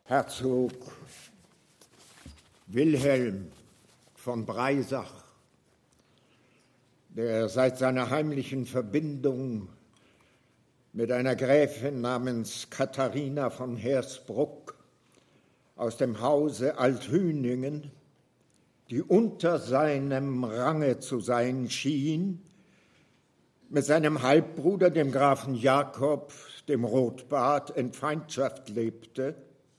Herzog Wilhelm von Breisach, der seit seiner heimlichen Verbindung mit einer Gräfin namens Katharina von Hersbruck aus dem Hause Althüningen, die unter seinem Range zu sein schien, mit seinem Halbbruder, dem Grafen Jakob, dem Rotbart, in Feindschaft lebte,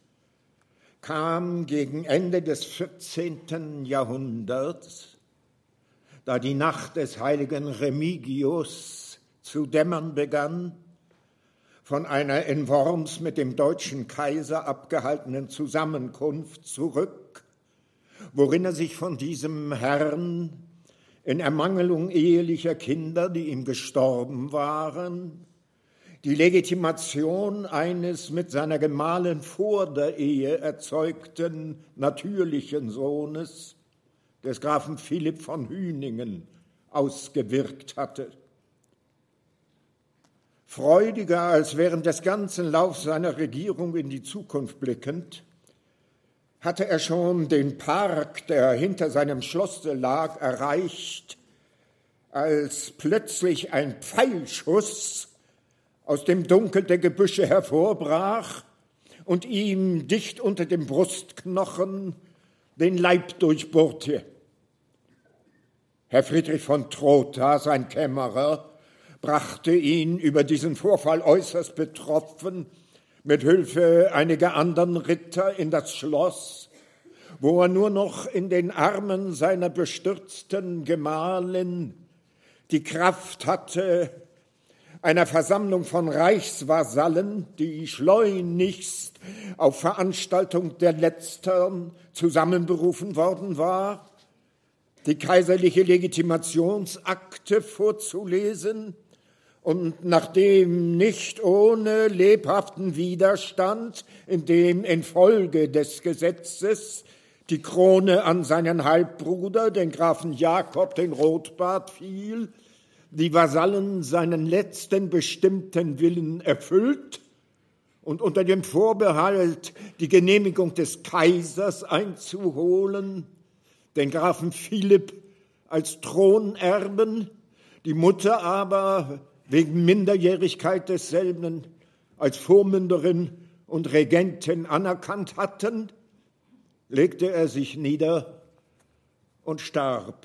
kam gegen Ende des 14. Jahrhunderts, da die Nacht des heiligen Remigius zu dämmern begann, von einer in Worms mit dem deutschen Kaiser abgehaltenen Zusammenkunft zurück, worin er sich von diesem Herrn in Ermangelung ehelicher Kinder, die ihm gestorben waren, die Legitimation eines mit seiner Gemahlin vor der Ehe erzeugten natürlichen Sohnes, des Grafen Philipp von Hüningen, ausgewirkt hatte. Freudiger als während des ganzen Laufs seiner Regierung in die Zukunft blickend, hatte er schon den Park, der hinter seinem Schlosse lag, erreicht, als plötzlich ein Pfeilschuss aus dem Dunkel der Gebüsche hervorbrach und ihm dicht unter dem Brustknochen den Leib durchbohrte. Herr Friedrich von Trotha, sein Kämmerer, brachte ihn über diesen Vorfall äußerst betroffen mit Hilfe einiger anderen Ritter in das Schloss, wo er nur noch in den Armen seiner bestürzten Gemahlin die Kraft hatte, einer Versammlung von Reichsvasallen, die schleunigst auf Veranstaltung der Letztern zusammenberufen worden war, die kaiserliche Legitimationsakte vorzulesen und nachdem nicht ohne lebhaften Widerstand, in dem infolge des Gesetzes die Krone an seinen Halbbruder, den Grafen Jakob, den Rotbart, fiel, die Vasallen seinen letzten bestimmten Willen erfüllt und unter dem Vorbehalt, die Genehmigung des Kaisers einzuholen, den Grafen Philipp als Thronerben, die Mutter aber wegen Minderjährigkeit desselben als Vormünderin und Regentin anerkannt hatten, legte er sich nieder und starb.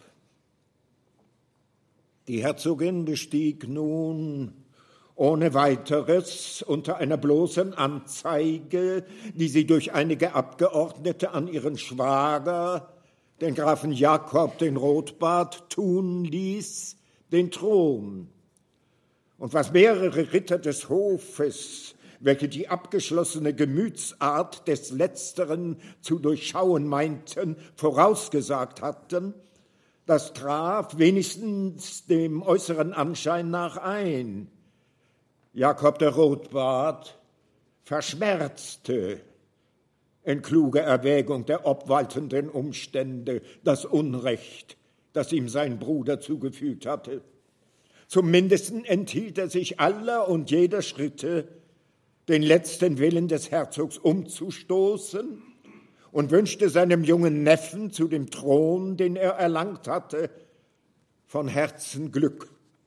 Die Herzogin bestieg nun ohne Weiteres unter einer bloßen Anzeige, die sie durch einige Abgeordnete an ihren Schwager, den Grafen Jakob, den Rotbart, tun ließ, den Thron. Und was mehrere Ritter des Hofes, welche die abgeschlossene Gemütsart des Letzteren zu durchschauen meinten, vorausgesagt hatten, das traf wenigstens dem äußeren Anschein nach ein. Jakob der Rotbart verschmerzte in kluger Erwägung der obwaltenden Umstände das Unrecht, das ihm sein Bruder zugefügt hatte. Zumindest enthielt er sich aller und jeder Schritte, den letzten Willen des Herzogs umzustoßen, und wünschte seinem jungen Neffen zu dem Thron, den er erlangt hatte, von Herzen Glück.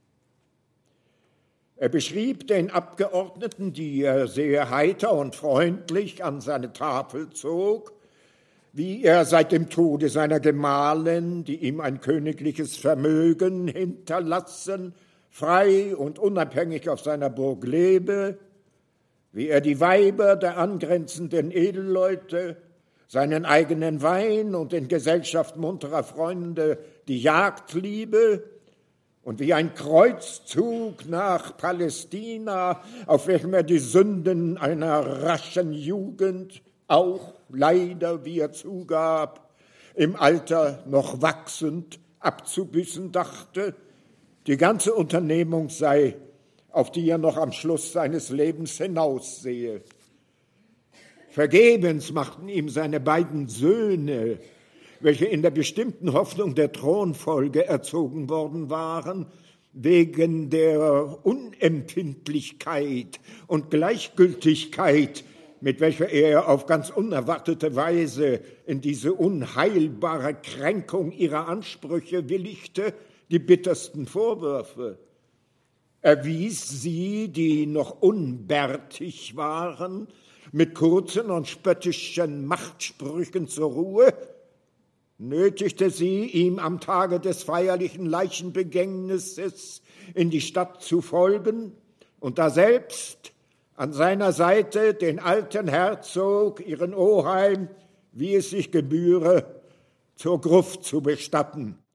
Er beschrieb den Abgeordneten, die er sehr heiter und freundlich an seine Tafel zog, wie er seit dem Tode seiner Gemahlin, die ihm ein königliches Vermögen hinterlassen, frei und unabhängig auf seiner Burg lebe, wie er die Weiber der angrenzenden Edelleute, seinen eigenen Wein und in Gesellschaft munterer Freunde die Jagd liebe und wie ein Kreuzzug nach Palästina, auf welchem er die Sünden einer raschen Jugend auch leider, wie er zugab, im Alter noch wachsend abzubüßen dachte, die ganze Unternehmung sei, auf die er noch am Schluss seines Lebens hinaussehe. Vergebens machten ihm seine beiden Söhne, welche in der bestimmten Hoffnung der Thronfolge erzogen worden waren, wegen der Unempfindlichkeit und Gleichgültigkeit, mit welcher er auf ganz unerwartete Weise in diese unheilbare Kränkung ihrer Ansprüche willigte, die bittersten Vorwürfe. Er wies sie, die noch unbärtig waren, mit kurzen und spöttischen Machtsprüchen zur Ruhe, nötigte sie, ihm am Tage des feierlichen Leichenbegängnisses in die Stadt zu folgen und daselbst an seiner Seite den alten Herzog, ihren Oheim, wie es sich gebühre, zur Gruft zu bestatten.